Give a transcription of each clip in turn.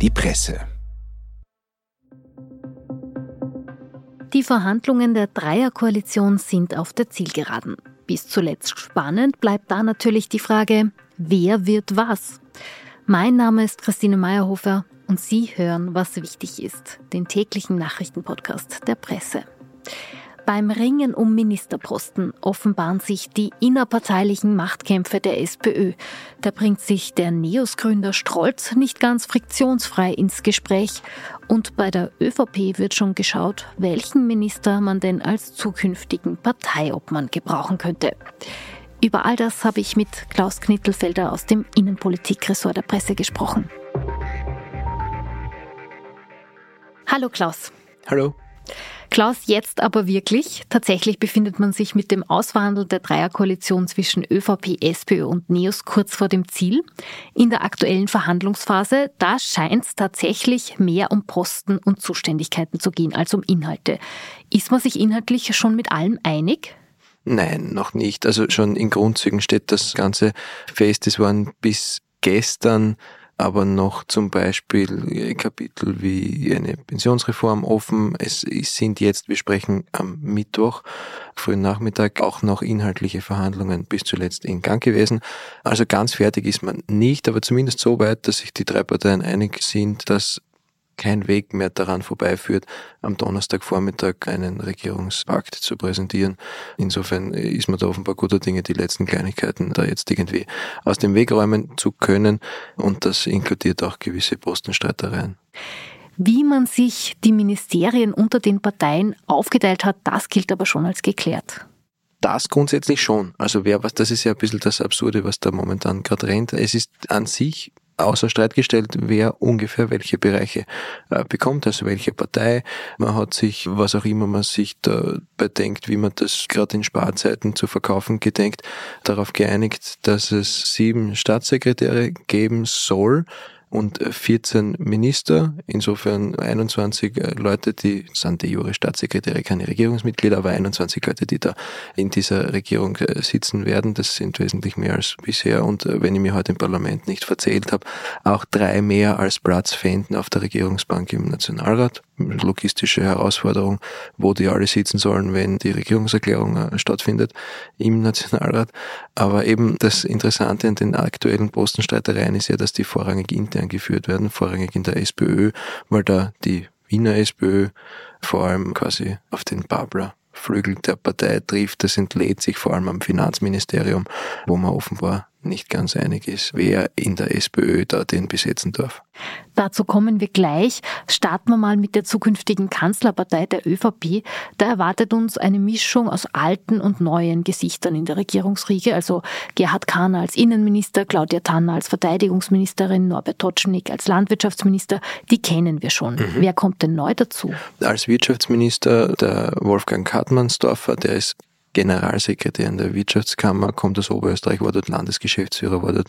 die Presse. Die Verhandlungen der Dreierkoalition sind auf der Zielgeraden. Bis zuletzt spannend bleibt da natürlich die Frage, wer wird was? Mein Name ist Christine Meyerhofer und Sie hören, was wichtig ist, den täglichen Nachrichtenpodcast der Presse. Beim Ringen um Ministerposten offenbaren sich die innerparteilichen Machtkämpfe der SPÖ. Da bringt sich der NEOS-Gründer Strolz nicht ganz friktionsfrei ins Gespräch. Und bei der ÖVP wird schon geschaut, welchen Minister man denn als zukünftigen Parteiobmann gebrauchen könnte. Über all das habe ich mit Klaus Knittelfelder aus dem Innenpolitikressort der Presse gesprochen. Hallo Klaus. Hallo. Klaus, jetzt aber wirklich. Tatsächlich befindet man sich mit dem Ausverhandeln der Dreierkoalition zwischen ÖVP, SPÖ und NEOS kurz vor dem Ziel. In der aktuellen Verhandlungsphase, da scheint es tatsächlich mehr um Posten und Zuständigkeiten zu gehen als um Inhalte. Ist man sich inhaltlich schon mit allem einig? Nein, noch nicht. Also schon in Grundzügen steht das Ganze fest. Es waren bis gestern aber noch zum Beispiel Kapitel wie eine Pensionsreform offen. Es sind jetzt, wir sprechen am Mittwoch, frühen Nachmittag, auch noch inhaltliche Verhandlungen bis zuletzt in Gang gewesen. Also ganz fertig ist man nicht, aber zumindest so weit, dass sich die drei Parteien einig sind, dass kein Weg mehr daran vorbeiführt, am Donnerstagvormittag einen Regierungspakt zu präsentieren. Insofern ist man da offenbar guter Dinge, die letzten Kleinigkeiten da jetzt irgendwie aus dem Weg räumen zu können. Und das inkludiert auch gewisse Postenstreitereien. Wie man sich die Ministerien unter den Parteien aufgeteilt hat, das gilt aber schon als geklärt. Das grundsätzlich schon. Also das ist ja ein bisschen das Absurde, was da momentan gerade rennt. Es ist an sich außer Streit gestellt, wer ungefähr welche Bereiche bekommt, also welche Partei. Man hat sich, was auch immer man sich dabei denkt, wie man das gerade in Sparzeiten zu verkaufen gedenkt, darauf geeinigt, dass es 7 Staatssekretäre geben soll und 14 Minister, insofern 21 Leute, die sind de jure Staatssekretäre, keine Regierungsmitglieder, aber 21 Leute, die da in dieser Regierung sitzen werden. Das sind wesentlich mehr als bisher und wenn ich mir heute im Parlament nicht verzählt habe, auch 3 mehr als Platz fänden auf der Regierungsbank im Nationalrat. Logistische Herausforderung, wo die alle sitzen sollen, wenn die Regierungserklärung stattfindet im Nationalrat. Aber eben das Interessante an den aktuellen Postenstreitereien ist ja, dass die vorrangig intern geführt werden, vorrangig in der SPÖ, weil da die Wiener SPÖ vor allem quasi auf den Babler-Flügel der Partei trifft. Das entlädt sich vor allem am Finanzministerium, wo man offenbar nicht ganz einig ist, wer in der SPÖ da den besetzen darf. Dazu kommen wir gleich. Starten wir mal mit der zukünftigen Kanzlerpartei der ÖVP. Da erwartet uns eine Mischung aus alten und neuen Gesichtern in der Regierungsriege, also Gerhard Kahner als Innenminister, Claudia Tanner als Verteidigungsministerin, Norbert Totschnig als Landwirtschaftsminister. Die kennen wir schon. Wer kommt denn neu dazu? Als Wirtschaftsminister der Wolfgang Hartmannsdorfer, der ist Generalsekretär in der Wirtschaftskammer, kommt aus Oberösterreich, war dort Landesgeschäftsführer, war dort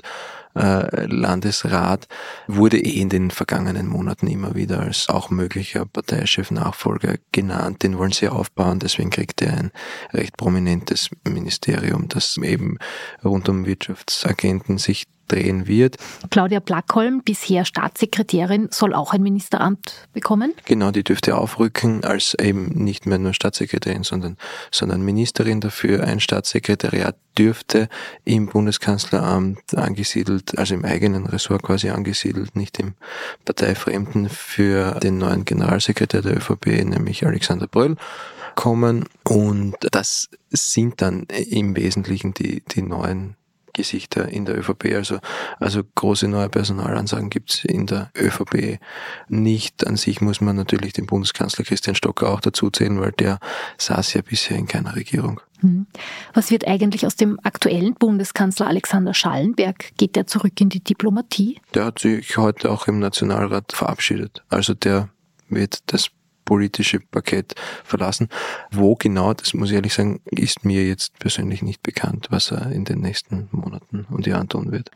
Landesrat, wurde in den vergangenen Monaten immer wieder als auch möglicher Parteichef-Nachfolger genannt. Den wollen sie aufbauen, deswegen kriegt er ein recht prominentes Ministerium, das eben rund um Wirtschaftsagenten sich drehen wird. Claudia Plackholm, bisher Staatssekretärin, soll auch ein Ministeramt bekommen? Genau, die dürfte aufrücken als eben nicht mehr nur Staatssekretärin, sondern Ministerin dafür. Ein Staatssekretariat dürfte im Bundeskanzleramt angesiedelt, also im eigenen Ressort quasi angesiedelt, nicht im parteifremden, für den neuen Generalsekretär der ÖVP, nämlich Alexander Bröll, kommen. Und das sind dann im Wesentlichen die neuen Gesichter in der ÖVP, also große neue Personalansagen gibt's in der ÖVP nicht. An sich muss man natürlich den Bundeskanzler Christian Stocker auch dazu zählen, weil der saß ja bisher in keiner Regierung. Was wird eigentlich aus dem aktuellen Bundeskanzler Alexander Schallenberg? Geht der zurück in die Diplomatie? Der hat sich heute auch im Nationalrat verabschiedet. Also der wird das politische Parkett verlassen. Wo genau, das muss ich ehrlich sagen, ist mir jetzt persönlich nicht bekannt, was er in den nächsten Monaten und Jahren tun wird.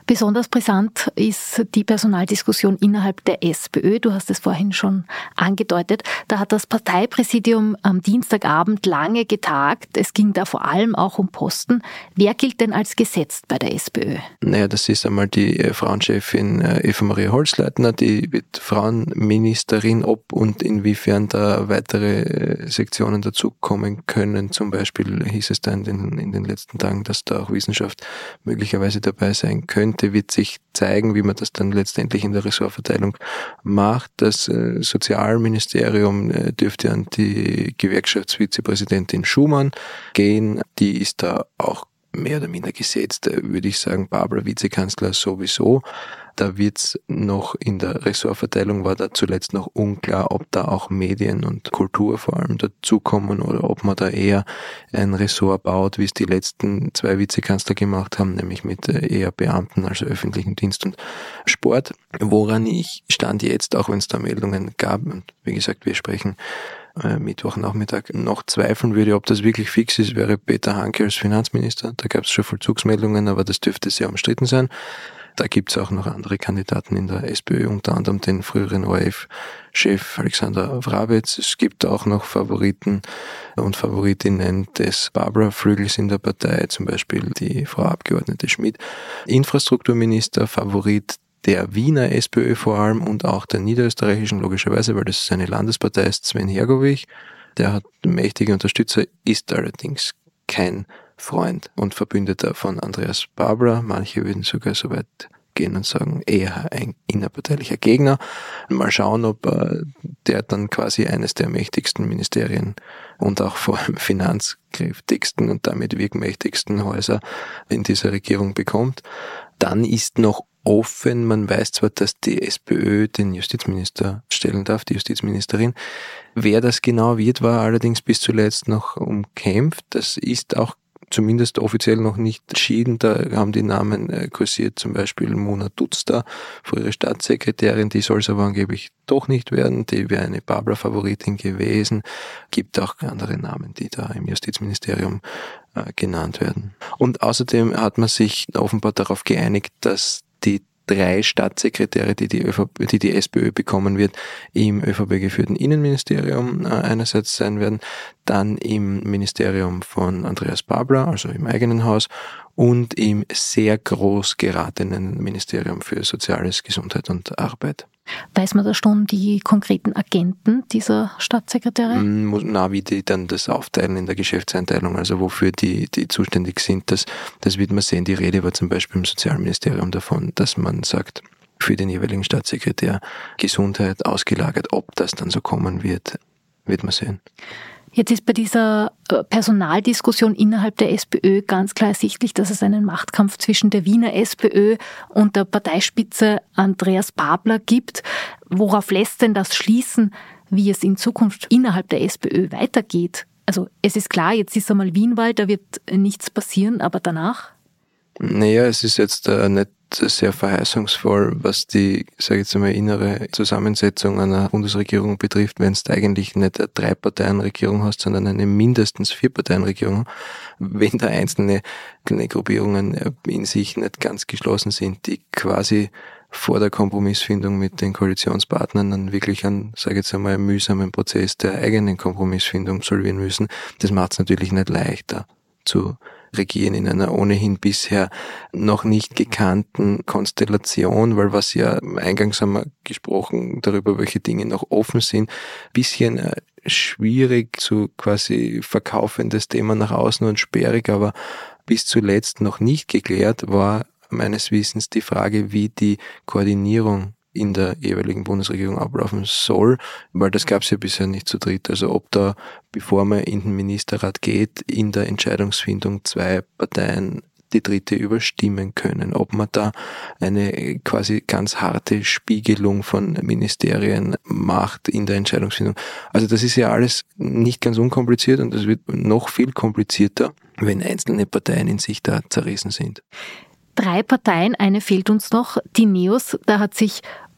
Besonders brisant ist die Personaldiskussion innerhalb der SPÖ. Du hast es vorhin schon angedeutet. Da hat das Parteipräsidium am Dienstagabend lange getagt. Es ging da vor allem auch um Posten. Wer gilt denn als gesetzt bei der SPÖ? Naja, das ist einmal die Frauenchefin Eva Maria Holzleitner, die wird Frauenministerin. Ob und inwiefern da weitere Sektionen dazukommen können. Zum Beispiel hieß es da in den letzten Tagen, dass da auch Wissenschaft möglicherweise dabei sein könnte, wird sich zeigen, wie man das dann letztendlich in der Ressortverteilung macht. Das Sozialministerium dürfte an die Gewerkschaftsvizepräsidentin Schumann gehen. Die ist da auch mehr oder minder gesetzt, würde ich sagen. Barbara Vizekanzler sowieso. Da wird's noch in der Ressortverteilung, war da zuletzt noch unklar, ob da auch Medien und Kultur vor allem dazukommen oder ob man da eher ein Ressort baut, wie es die letzten 2 Vizekanzler gemacht haben, nämlich mit eher Beamten, also öffentlichen Dienst und Sport. Woran ich stand jetzt, auch wenn es da Meldungen gab, und wie gesagt, wir sprechen Mittwochnachmittag, noch zweifeln würde, ob das wirklich fix ist, wäre Peter Hanke als Finanzminister. Da gab es schon Vollzugsmeldungen, aber das dürfte sehr umstritten sein. Da gibt es auch noch andere Kandidaten in der SPÖ, unter anderem den früheren ORF-Chef Alexander Wrabetz. Es gibt auch noch Favoriten und Favoritinnen des Barbara-Flügels in der Partei, zum Beispiel die Frau Abgeordnete Schmidt. Infrastrukturminister, Favorit der Wiener SPÖ vor allem und auch der niederösterreichischen, logischerweise, weil das eine Landespartei ist, Sven Hergovich. Der hat mächtige Unterstützer, ist allerdings kein Freund und Verbündeter von Andreas Babler. Manche würden sogar so weit gehen und sagen, eher ein innerparteilicher Gegner. Mal schauen, ob der dann quasi eines der mächtigsten Ministerien und auch vor allem finanzkräftigsten und damit wirkmächtigsten Häuser in dieser Regierung bekommt. Dann ist noch offen, man weiß zwar, dass die SPÖ den Justizminister stellen darf, die Justizministerin. Wer das genau wird, war allerdings bis zuletzt noch umkämpft. Das ist auch zumindest offiziell noch nicht entschieden. Da haben die Namen kursiert, zum Beispiel Mona Dutzter, frühere Staatssekretärin, die soll es aber angeblich doch nicht werden. Die wäre eine Barbara-Favoritin gewesen. Gibt auch andere Namen, die da im Justizministerium genannt werden. Und außerdem hat man sich offenbar darauf geeinigt, dass die 3 Staatssekretäre, die die SPÖ bekommen wird, im ÖVP geführten Innenministerium einerseits sein werden, dann im Ministerium von Andreas Babler, also im eigenen Haus, und im sehr groß geratenen Ministerium für Soziales, Gesundheit und Arbeit. Weiß man da schon die konkreten Agenten dieser Staatssekretäre? Wie die dann das aufteilen in der Geschäftseinteilung, also wofür die zuständig sind, das wird man sehen. Die Rede war zum Beispiel im Sozialministerium davon, dass man sagt, für den jeweiligen Staatssekretär Gesundheit ausgelagert. Ob das dann so kommen wird man sehen. Jetzt ist bei dieser Personaldiskussion innerhalb der SPÖ ganz klar ersichtlich, dass es einen Machtkampf zwischen der Wiener SPÖ und der Parteispitze Andreas Babler gibt. Worauf lässt denn das schließen, wie es in Zukunft innerhalb der SPÖ weitergeht? Also es ist klar, jetzt ist einmal Wienwahl, da wird nichts passieren, aber danach? Naja, es ist jetzt nicht sehr verheißungsvoll, was die, sage ich jetzt einmal, innere Zusammensetzung einer Bundesregierung betrifft, wenn es eigentlich nicht eine 3-Parteien-Regierung hast, sondern eine mindestens 4-Parteien-Regierung, wenn da einzelne kleine Gruppierungen in sich nicht ganz geschlossen sind, die quasi vor der Kompromissfindung mit den Koalitionspartnern dann wirklich einen, sage ich jetzt einmal, mühsamen Prozess der eigenen Kompromissfindung absolvieren müssen. Das macht es natürlich nicht leichter zu regieren in einer ohnehin bisher noch nicht gekannten Konstellation, weil was ja eingangs haben wir gesprochen darüber, welche Dinge noch offen sind, bisschen schwierig zu quasi verkaufendes Thema nach außen und sperrig, aber bis zuletzt noch nicht geklärt war meines Wissens die Frage, wie die Koordinierung in der jeweiligen Bundesregierung ablaufen soll, weil das gab es ja bisher nicht zu dritt. Also ob da, bevor man in den Ministerrat geht, in der Entscheidungsfindung 2 Parteien die dritte überstimmen können, ob man da eine quasi ganz harte Spiegelung von Ministerien macht in der Entscheidungsfindung. Also das ist ja alles nicht ganz unkompliziert und das wird noch viel komplizierter, wenn einzelne Parteien in sich da zerrissen sind. 3 Parteien, eine fehlt uns noch, die NEOS. Da hat sich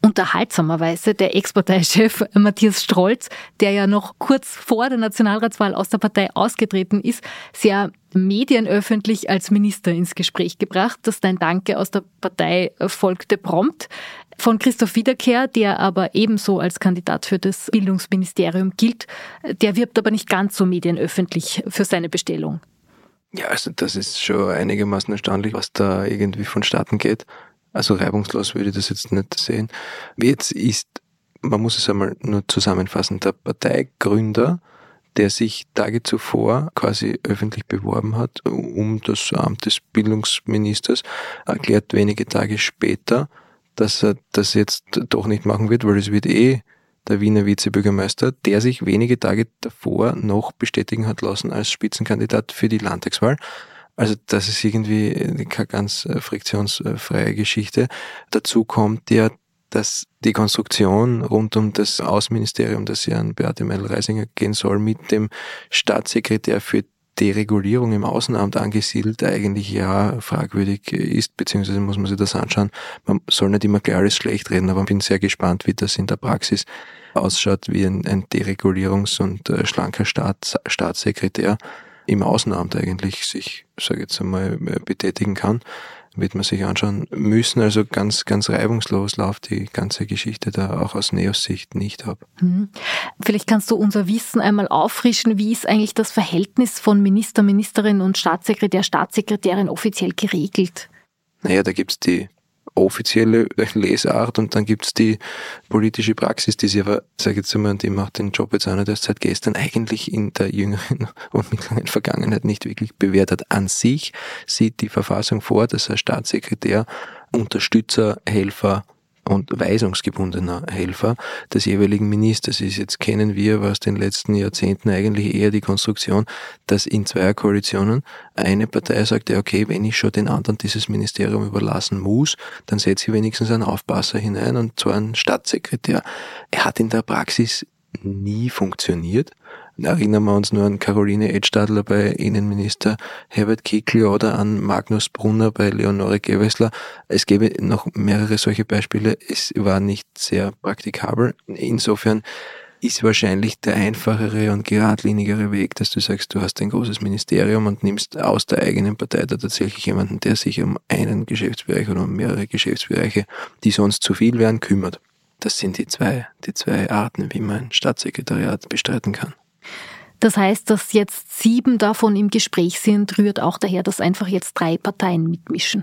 unterhaltsamerweise der Ex-Parteichef Matthias Strolz, der ja noch kurz vor der Nationalratswahl aus der Partei ausgetreten ist, sehr medienöffentlich als Minister ins Gespräch gebracht. Das Dein Danke aus der Partei folgte prompt. Von Christoph Wiederkehr, der aber ebenso als Kandidat für das Bildungsministerium gilt, der wirbt aber nicht ganz so medienöffentlich für seine Bestellung. Ja, also das ist schon einigermaßen erstaunlich, was da irgendwie vonstatten geht. Also reibungslos würde ich das jetzt nicht sehen. Jetzt ist, man muss es einmal nur zusammenfassen, der Parteigründer, der sich Tage zuvor quasi öffentlich beworben hat um das Amt des Bildungsministers, erklärt wenige Tage später, dass er das jetzt doch nicht machen wird, weil es wird der Wiener Vizebürgermeister, der sich wenige Tage davor noch bestätigen hat lassen als Spitzenkandidat für die Landtagswahl. Also das ist irgendwie keine ganz friktionsfreie Geschichte. Dazu kommt ja, dass die Konstruktion rund um das Außenministerium, das ja an Beate Meindl-Reisinger gehen soll, mit dem Staatssekretär für Deregulierung im Außenamt angesiedelt, eigentlich ja fragwürdig ist, beziehungsweise muss man sich das anschauen. Man soll nicht immer gleich alles schlecht reden, aber ich bin sehr gespannt, wie das in der Praxis ausschaut, wie ein Deregulierungs- und schlanker Staatssekretär im Außenamt eigentlich sich, sage ich jetzt einmal, betätigen kann. Wird man sich anschauen müssen. Also ganz, ganz reibungslos läuft die ganze Geschichte da auch aus NEOS Sicht nicht ab. Vielleicht kannst du unser Wissen einmal auffrischen. Wie ist eigentlich das Verhältnis von Minister, Ministerin und Staatssekretär, Staatssekretärin offiziell geregelt? Naja, da gibt's die offizielle Lesart und dann gibt's die politische Praxis, die sie aber, sage ich jetzt einmal, die macht den Job jetzt auch nicht erst seit gestern, eigentlich in der jüngeren und mittleren Vergangenheit nicht wirklich bewährt hat. An sich sieht die Verfassung vor, dass ein Staatssekretär Unterstützer, Helfer und weisungsgebundener Helfer des jeweiligen Ministers ist. Jetzt kennen wir aber aus den letzten Jahrzehnten eigentlich eher die Konstruktion, dass in Zweierkoalitionen eine Partei sagt, ja okay, wenn ich schon den anderen dieses Ministerium überlassen muss, dann setze ich wenigstens einen Aufpasser hinein, und zwar einen Staatssekretär. Er hat in der Praxis nie funktioniert. Erinnern wir uns nur an Caroline Edstadler bei Innenminister Herbert Kickl oder an Magnus Brunner bei Leonore Gewessler. Es gäbe noch mehrere solche Beispiele. Es war nicht sehr praktikabel. Insofern ist wahrscheinlich der einfachere und geradlinigere Weg, dass du sagst, du hast ein großes Ministerium und nimmst aus der eigenen Partei da tatsächlich jemanden, der sich um einen Geschäftsbereich oder um mehrere Geschäftsbereiche, die sonst zu viel wären, kümmert. Das sind die zwei Arten, wie man ein Staatssekretariat bestreiten kann. Das heißt, dass jetzt 7 davon im Gespräch sind, rührt auch daher, dass einfach jetzt 3 Parteien mitmischen.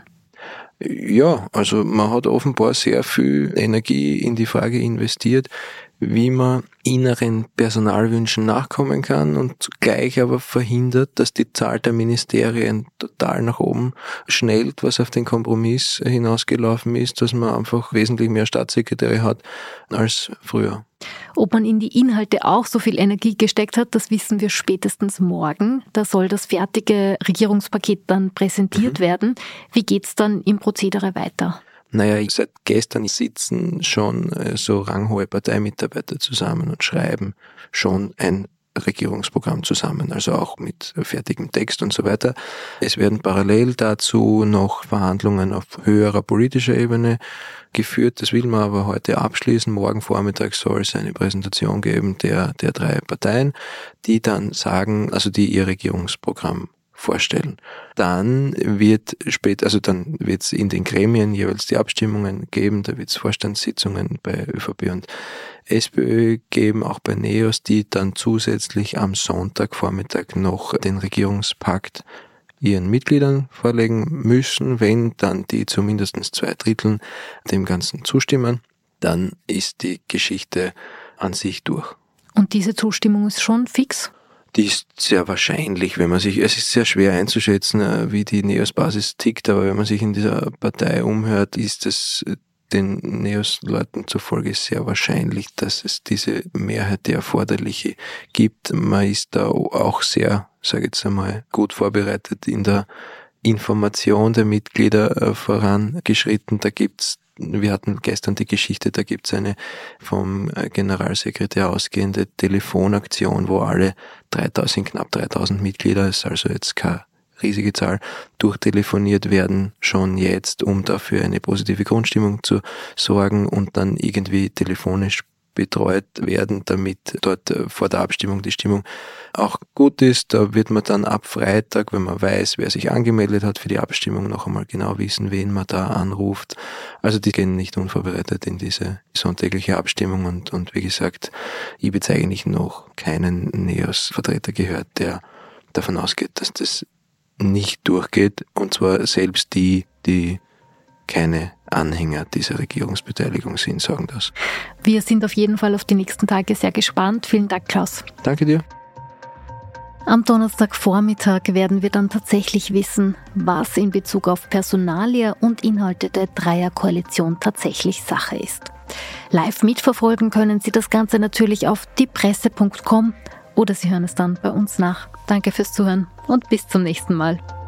Ja, also man hat offenbar sehr viel Energie in die Frage investiert, wie man inneren Personalwünschen nachkommen kann und zugleich aber verhindert, dass die Zahl der Ministerien total nach oben schnellt, was auf den Kompromiss hinausgelaufen ist, dass man einfach wesentlich mehr Staatssekretäre hat als früher. Ob man in die Inhalte auch so viel Energie gesteckt hat, das wissen wir spätestens morgen. Da soll das fertige Regierungspaket dann präsentiert werden. Wie geht's dann im Prozedere weiter? Naja, seit gestern sitzen schon so ranghohe Parteimitarbeiter zusammen und schreiben schon ein Regierungsprogramm zusammen, also auch mit fertigem Text und so weiter. Es werden parallel dazu noch Verhandlungen auf höherer politischer Ebene geführt. Das will man aber heute abschließen. Morgen Vormittag soll es eine Präsentation geben der 3 Parteien, die dann sagen, also die ihr Regierungsprogramm vorstellen. Dann wird es in den Gremien jeweils die Abstimmungen geben, da wird es Vorstandssitzungen bei ÖVP und SPÖ geben, auch bei NEOS, die dann zusätzlich am Sonntagvormittag noch den Regierungspakt ihren Mitgliedern vorlegen müssen. Wenn dann die zu mindestens 2/3 dem Ganzen zustimmen, dann ist die Geschichte an sich durch. Und diese Zustimmung ist schon fix? Die ist sehr wahrscheinlich, es ist sehr schwer einzuschätzen, wie die NEOS-Basis tickt, aber wenn man sich in dieser Partei umhört, ist es den NEOS-Leuten zufolge sehr wahrscheinlich, dass es diese Mehrheit, die erforderliche, gibt. Man ist da auch sehr, sage ich jetzt einmal, gut vorbereitet in der Information der Mitglieder vorangeschritten. Wir hatten gestern die Geschichte, da gibt's eine vom Generalsekretär ausgehende Telefonaktion, wo alle knapp 3000 Mitglieder, ist also jetzt kein riesige Zahl, durchtelefoniert werden, schon jetzt, um dafür eine positive Grundstimmung zu sorgen und dann irgendwie telefonisch betreut werden, damit dort vor der Abstimmung die Stimmung auch gut ist. Da wird man dann ab Freitag, wenn man weiß, wer sich angemeldet hat für die Abstimmung, noch einmal genau wissen, wen man da anruft. Also die gehen nicht unvorbereitet in diese sonntägliche Abstimmung und wie gesagt, ich habe jetzt eigentlich noch keinen NEOS-Vertreter gehört, der davon ausgeht, dass das nicht durchgeht, und zwar selbst die keine Anhänger dieser Regierungsbeteiligung sind, sagen das. Wir sind auf jeden Fall auf die nächsten Tage sehr gespannt. Vielen Dank, Klaus. Danke dir. Am Donnerstagvormittag werden wir dann tatsächlich wissen, was in Bezug auf Personalie und Inhalte der Dreierkoalition tatsächlich Sache ist. Live mitverfolgen können Sie das Ganze natürlich auf diepresse.com oder Sie hören es dann bei uns nach. Danke fürs Zuhören und bis zum nächsten Mal.